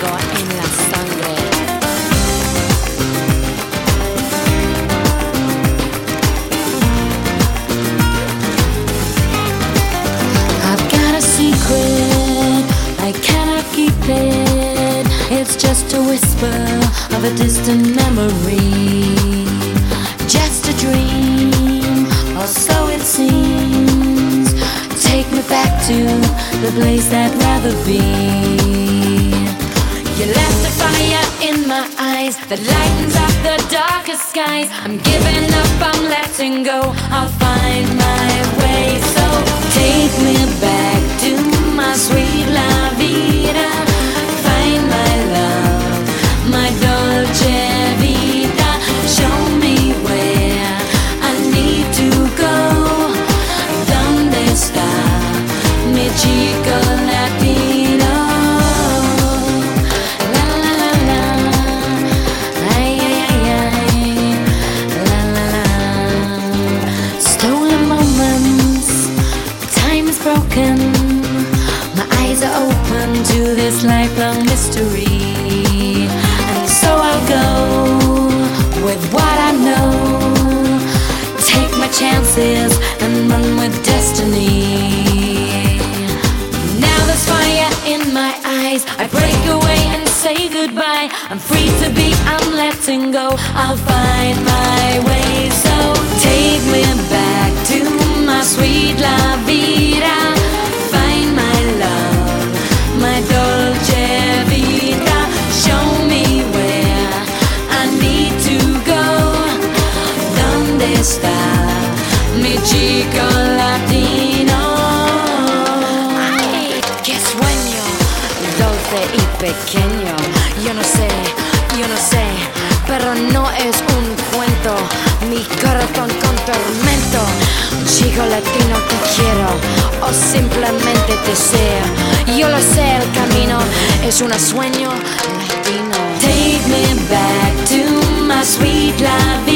traigo en la sangre. I've got a secret, I cannot keep it. It's just a whisper of a distant memory. Just a dream, or so it seems. Take me back to the place I'd rather be. You left a fire in my eyes that lightens up the darkest skies. I'm giving up, I'm letting go, I'll find my way. So take me back to my sweet la vida. Find my love, my dolce vita. Show me where I need to go. ¿Dónde está mi chico latino? La la la la, ay ay ay ay, la la la. Stolen moments, time is broken. My eyes are open to this lifelong mystery, and so I'll go with what I know. Take my chances and run with destiny. Now there's fire in my eyes, I break away and say goodbye. I'm free to be, I'm letting go, I'll find my way. So take me back to my sweet la vida. Find my love, my dolce vita. Show me where I need to go. ¿Dónde está mi chico latino? Ay, qué sueño dulce y pequeño. Yo no sé, pero no es un cuento. Mi corazón con tormento. Un chico latino que quiero, o simplemente deseo. Yo lo sé, el camino es un sueño latino. Take me back to my sweet la vida.